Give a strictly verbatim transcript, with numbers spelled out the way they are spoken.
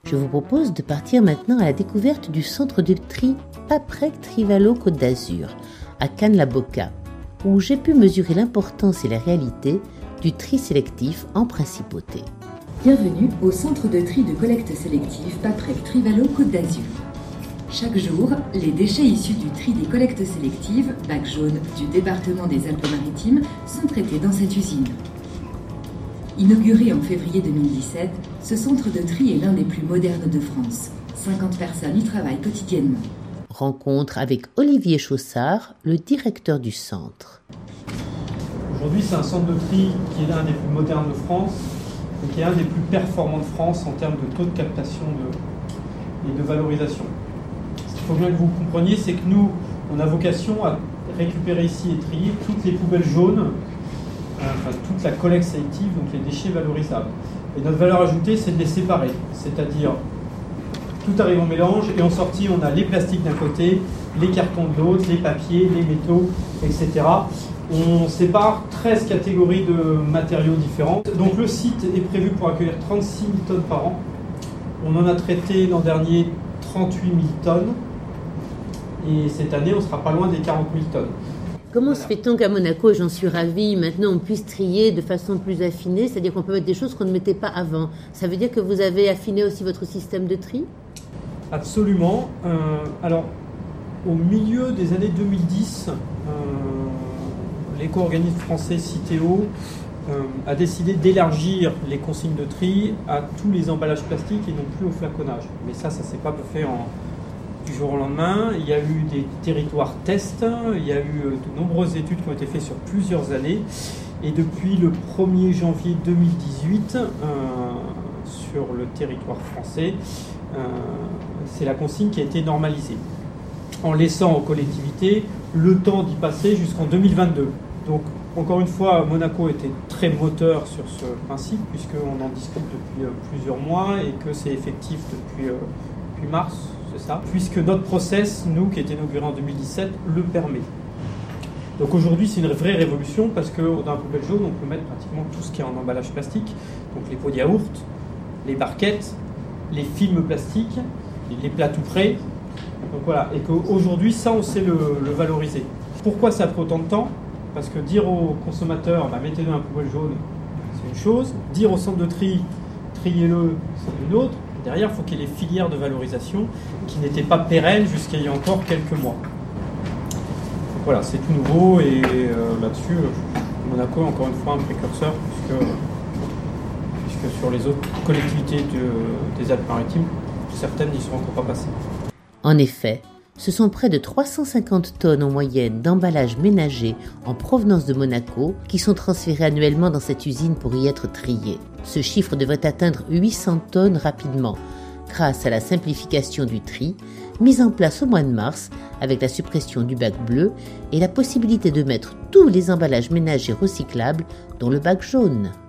Je vous propose de partir maintenant à la découverte du centre de tri Paprec Trivalo Côte d'Azur, à Cannes-la-Boca, où j'ai pu mesurer l'importance et la réalité du tri sélectif en principauté. Bienvenue au centre de tri de collecte sélective Paprec Trivalo Côte d'Azur. Chaque jour, les déchets issus du tri des collectes sélectives, bac jaune du département des Alpes-Maritimes, sont traités dans cette usine. Inauguré en février deux mille dix-sept, ce centre de tri est l'un des plus modernes de France. cinquante personnes y travaillent quotidiennement. Rencontre avec Olivier Chaussard, le directeur du centre. Aujourd'hui, c'est un centre de tri qui est l'un des plus modernes de France et qui est un des plus performants de France en termes de taux de captation de, et de valorisation. Ce qu'il faut bien que vous compreniez, c'est que nous, on a vocation à récupérer ici et trier toutes les poubelles jaunes, enfin toute la collecte sélective, donc les déchets valorisables. Et notre valeur ajoutée, c'est de les séparer, c'est-à-dire tout arrive en mélange et en sortie, on a les plastiques d'un côté, les cartons de l'autre, les papiers, les métaux, et cetera. On sépare treize catégories de matériaux différents. Donc le site est prévu pour accueillir trente-six mille tonnes par an. On en a traité l'an dernier trente-huit mille tonnes. Et cette année, on ne sera pas loin des quarante mille tonnes. Comment se fait-on qu'à Monaco, j'en suis ravie, maintenant on puisse trier de façon plus affinée, c'est-à-dire qu'on peut mettre des choses qu'on ne mettait pas avant. Ça veut dire que vous avez affiné aussi votre système de tri ? Absolument. Euh, alors, au milieu des années deux mille dix, euh, l'éco-organisme français Citeo euh, a décidé d'élargir les consignes de tri à tous les emballages plastiques et non plus au flaconnage. Mais ça, ça ne s'est pas fait en... du jour au lendemain. Il y a eu des territoires tests, il y a eu de nombreuses études qui ont été faites sur plusieurs années. Et depuis le premier janvier deux mille dix-huit, euh, sur le territoire français, euh, c'est la consigne qui a été normalisée, en laissant aux collectivités le temps d'y passer jusqu'en deux mille vingt-deux. Donc, encore une fois, Monaco était très moteur sur ce principe, puisqu'on en discute depuis euh, plusieurs mois et que c'est effectif depuis, euh, depuis mars. C'est ça, puisque notre process, nous, qui a été inauguré en deux mille dix-sept, le permet. Donc aujourd'hui, c'est une vraie révolution parce que dans la poubelle jaune, on peut mettre pratiquement tout ce qui est en emballage plastique, donc les pots de yaourt, les barquettes, les films plastiques, les plats tout prêts. Donc voilà, et qu'aujourd'hui, ça, on sait le, le valoriser. Pourquoi ça a pris autant de temps ? Parce que dire aux consommateurs, bah, mettez-le dans la poubelle jaune, c'est une chose. Dire au centre de tri, triez-le, c'est une autre. Derrière, il faut qu'il y ait les filières de valorisation qui n'étaient pas pérennes jusqu'à il y a encore quelques mois. Donc voilà, c'est tout nouveau et euh, là-dessus, Monaco est encore une fois un précurseur puisque, puisque sur les autres collectivités de, des Alpes-Maritimes, certaines n'y sont encore pas passées. En effet, ce sont près de trois cent cinquante tonnes en moyenne d'emballages ménagers en provenance de Monaco qui sont transférés annuellement dans cette usine pour y être triés. Ce chiffre devrait atteindre huit cents tonnes rapidement, grâce à la simplification du tri, mise en place au mois de mars avec la suppression du bac bleu et la possibilité de mettre tous les emballages ménagers recyclables, dont le bac jaune.